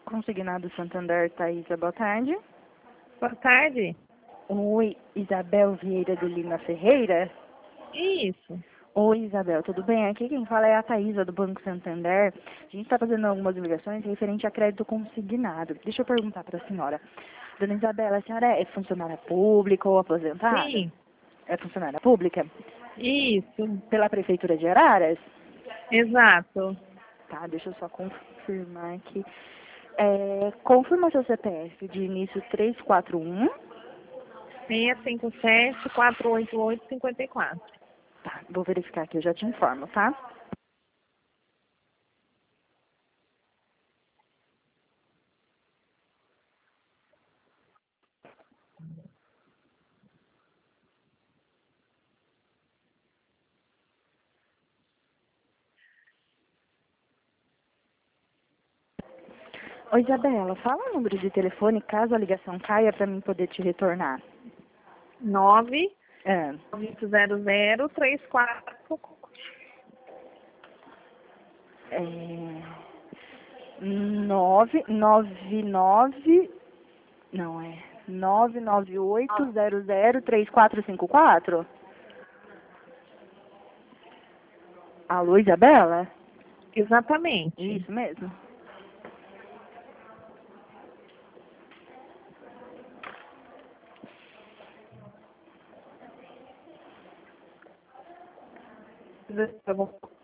Consignado Santander, Thaisa, boa tarde. Boa tarde. Oi, Isabel Vieira de Lima Ferreira? Isso. Oi, Isabel, tudo bem? Aqui quem fala é a Thaisa, do Banco Santander. A gente está fazendo algumas ligações referente a crédito consignado. Deixa eu perguntar para a senhora. Dona Isabela, a senhora é funcionária pública ou aposentada? Sim. É funcionária pública? Isso. Pela Prefeitura de Araras? Exato. Tá, deixa eu só confirmar aqui. Confirma seu CPF de início 341. 657-488-54. Tá, vou verificar aqui, eu já te informo, tá? Oi, Isabela, fala o número de telefone caso a ligação caia para mim poder te retornar. 9 É, 800 34. é, 999, não é, 998003454. Alô, Isabela? Exatamente. Isso mesmo. Tá bom.